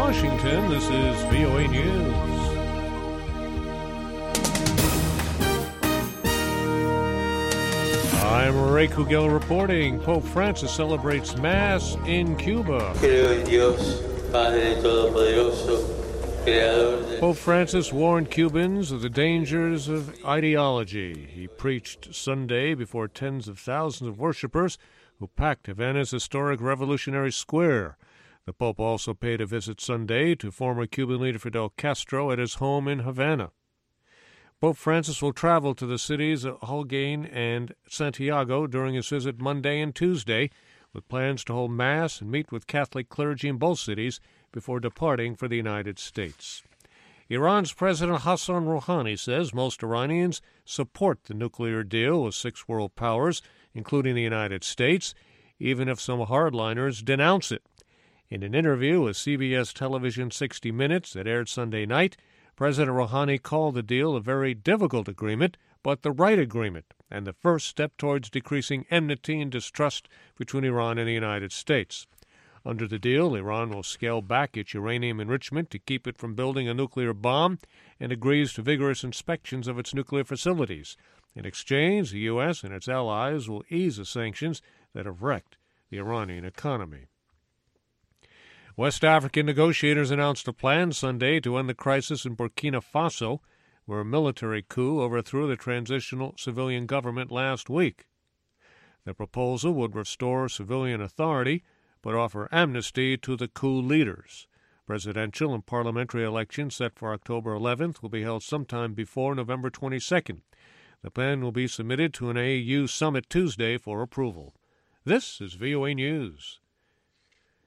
Washington, this is VOA News. I'm Ray Kugel reporting. Pope Francis celebrates Mass in Cuba. Creo en Dios, Padre Todopoderoso, Creador de... Pope Francis warned Cubans of the dangers of ideology. He preached Sunday before tens of thousands of worshipers who packed Havana's historic Revolutionary Square. The Pope also paid a visit Sunday to former Cuban leader Fidel Castro at his home in Havana. Pope Francis will travel to the cities of Holguin and Santiago during his visit Monday and Tuesday, with plans to hold Mass and meet with Catholic clergy in both cities before departing for the United States. Iran's President Hassan Rouhani says most Iranians support the nuclear deal with 6 world powers, including the United States, even if some hardliners denounce it. In an interview with CBS television 60 Minutes that aired Sunday night, President Rouhani called the deal a very difficult agreement, but the right agreement, and the first step towards decreasing enmity and distrust between Iran and the United States. Under the deal, Iran will scale back its uranium enrichment to keep it from building a nuclear bomb and agrees to vigorous inspections of its nuclear facilities. In exchange, the U.S. and its allies will ease the sanctions that have wrecked the Iranian economy. West African negotiators announced a plan Sunday to end the crisis in Burkina Faso, where a military coup overthrew the transitional civilian government last week. The proposal would restore civilian authority, but offer amnesty to the coup leaders. Presidential and parliamentary elections set for October 11th will be held sometime before November 22nd. The plan will be submitted to an AU summit Tuesday for approval. This is VOA News.